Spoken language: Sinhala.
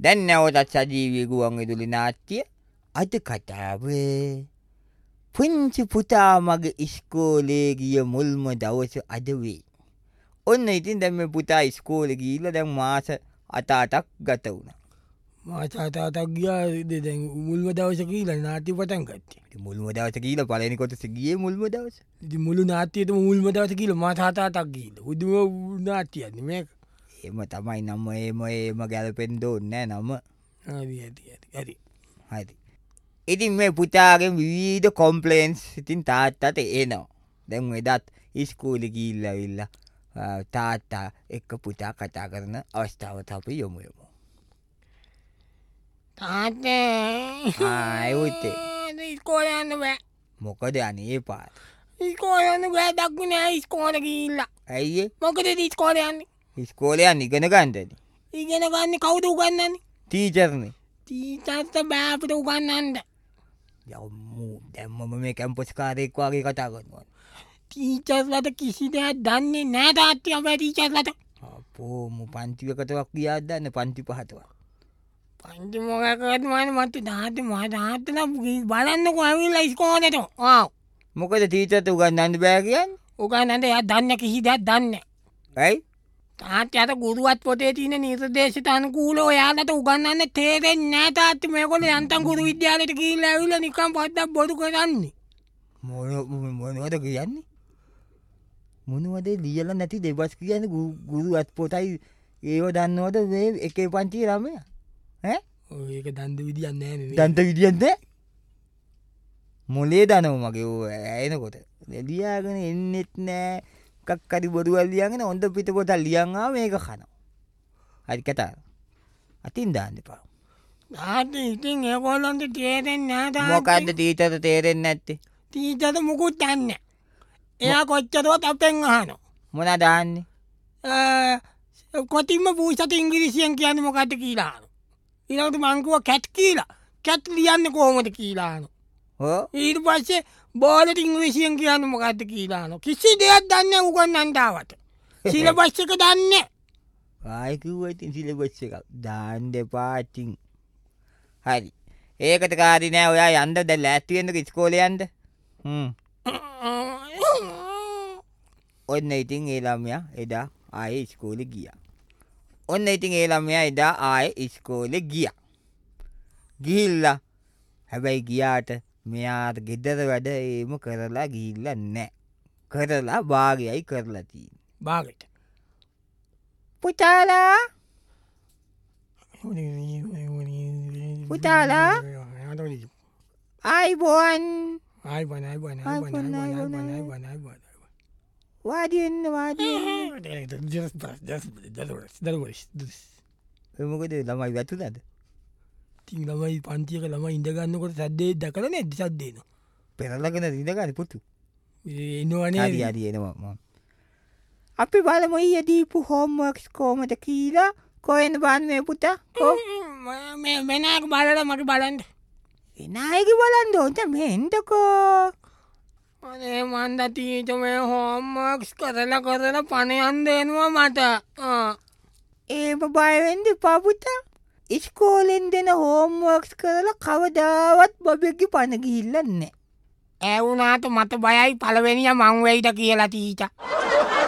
දැන් නැවතත් සජීවී ගුවන් විදුලි නාට්‍ය අද කතාවේ පුංචි පුතා මගේ ඉස්කෝලේ ගිය මුල්ම දවස අද වේ. ඔන්න ඉතින් දැන් මේ පුතා ඉස්කෝලේ ගිහිල්ලා දැන් මාස 8ක් ගත වුණා. මාස 8ක් ගියාද දැන් මුල්ම දවසේ කියලා නාට්‍ය පටන් ගත්තේ. ඉතින් මුල්ම දවසේ කියලා පළවෙනි කොටස ගියේ මුල්ම දවසේ. ඉතින් මුළු නාට්‍යයේම මුල්ම දවසේ කියලා මාස 8ක් ගිහිල්ලා. උදුම නාට්‍යයක් මේක. එහෙම තමයි නම එහෙම ගැලපෙන්න ඕනේ නෑ නම. හරි. හරි. ඉතින් මේ පුතාගේ විවිධ කොම්ප්ලේන්ස් ඉතින් තාත්තට එනවා. දැන් එදත් ඉස්කෝලේ ගිහිල්ලා ඇවිල්ලා තාත්තා එක්ක පුතා කතා කරන අවස්ථාවට අපි යමු. තාත්තේ ආයුත්තේ ඉස්කෝලේ යන්න බෑ. මොකද අනේ පාට. ඉස්කෝලේ යන්න බෑ දක්ු නෑ ඉස්කෝලේ ගිහිල්ලා. ඇයි මොකද ඉස්කෝලේ යන්නේ? ඉස්කෝලේ යන්න ඉගෙන ගන්නද? ඉගෙන ගන්න කවුද උගන්වන්නේ? ටීචර්නේ. ටීචර්ට බෑ අපිට උගන්වන්න. යම්මු දැන් මම මේ කැම්පස් කාර්යයක් වගේ කතා කරනවා. ටීචර්ස්ලට කිසි දෙයක් දන්නේ නෑ තාත්තේ අපේ ටීචර්ස්ලට. අපෝ මු පන්තිවකටවත් ගියාද දන්නේ පන්ති පහටවත්. පන්ති මොකක්ද මට තාත්තලා බලන්නකෝ ඇවිල්ලා ඉස්කෝලේට. මොකද ටීචර්ට උගන්වන්න බෑ කියන්නේ? උගන්වන්න එයා දන්නේ කිසි දෙයක් දන්නේ නෑ. ඇයි? තාත්තට ගුරුවත් පොතේ තියෙන නිර්දේශයට අනුකූලව ඔයාලට උගන්වන්න තේරෙන්නේ නෑ තාත්තේ මේගොල්ලෝ යන්තම් ගුරු විද්‍යාලයට ගිහිල්ලා ඇවිල්ලා නිකන් පොඩ්ඩක් බොරු කරන්නේ. මොනවද කියන්නේ? මොනවද ලියලා නැති දෙබස් කියන්නේ ගුරුවත් පොතයි ඒව දන්නවද මේ එකේ පන්ති ළමයා? ඈ? ඔය ඒක දන්ද විදියක් නෑ නේ. දන්ත විදියක් නෑ? මොලේ දනව මගේ ඔය ඇයෙනකොට. ලියාගෙන එන්නෙත් නෑ. එකක් හරි බොරුවල් ලියගෙන හොඳ පිට පොතක් ලියන් ආව මේක කනවා. හරි කතා. අතින් දාන්න එපා. තාත්තේ ඉතින් ඒගොල්ලන්ට තේරෙන්නේ නෑ තාත්තේ. මොකද්ද ටීචර්ට තේරෙන්නේ නැත්තේ? ටීචර්ට මුකුත් දන්නේ නෑ. එයා කොච්චරවත් අපෙන් අහනවා. මොනවද අහන්නේ? කොටින්ම පුසට ඉංග්‍රීසියෙන් කියන්නේ මොකද්ද කියලා අහනවා. ඊළඟට මං කිව්වා කැට් කියලා. කැට් ලියන්නේ කොහොමද කියලා අහනවා. ඔව්. ඊට පස්සේ බෝලට ඉංග්‍රීසියෙන් කියන්නේ මොකද්ද කියලා අහනවා. කිසි දෙයක් දන්නේ නෑ උගන්නන්න ආවට. සිලබස් එක දන්නේ නෑ. ආයි කිව්වා ඉතින් සිලබස් එක දාන්න එපා ඉතින්. හරි. ඒකට කාරි නෑ ඔයා යන්න දැන් ලෑස්ති වෙන්නක ඉස්කෝලේ යන්න. ඔන්න ඉතින් ඒ ළමයා එදා ආයේ ඉස්කෝලේ ගියා. ඔන්න ඉතින් ඒ ළමයා එදා ආයේ ඉස්කෝලේ ගියා. ගිහිල්ලා හැබැයි ගියාට මෙයාට ගෙදර වැඩ ඒම කරලා ගිහිල්ලා නැහැ. කරලා භාගයයි කරලා තියෙන්නේ. භාගෙට. පුතාලා ආයිබෝන් වාඩි වෙන්න මොකද ළමයි වැතුනද? ඉතින් ළමයි පන්තියක ළමයි ඉඳගන්නකොට සද්දේ දැකලා නැද්ද සද්දේන? පෙරලගෙන ඉඳගන්නේ පුතු. එනවනේ. හරි එනවා මම. අපි බලමු ඊයේ දීපු හෝම්වර්ක්ස් කොහමද කියලා. කොහෙන්ද බලන්නේ පුතා? මේ වෙනාක බලලා මට බලන්න. විනායක බලන්න ඕන මේ එන්නකෝ. අනේ මන්ද ටීචර් මේ හෝම්වර්ක්ස් කරලා පණ යන්න දෙනවා මට. ඒම බය වෙන්න එපා පුතා. ඉස්කෝලෙන් දෙන හෝම්වර්ක්ස් කරලා කවදාවත් බබෙක්ගේ පණ ගිහිල්ලා නැහැ. ඒ වුණාට මට බයයි පළවෙනිය මං වෙයිද කියලා ටීචර්.